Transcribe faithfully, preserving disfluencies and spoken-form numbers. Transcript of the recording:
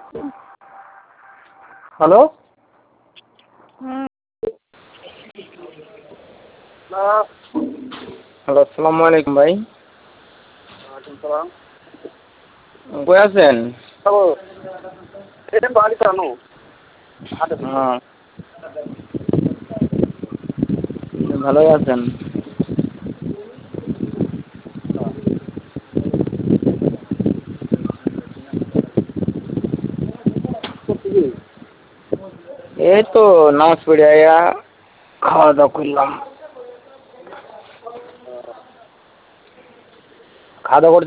Hello hello আসসালামু আলাইকুম ভাই। কই আছেন? হ্যাঁ ভালোই আছেন? এই তো নামাজ পড়ে আয়া খাওয়া দাওয়া করলাম। খাওয়া দাওয়া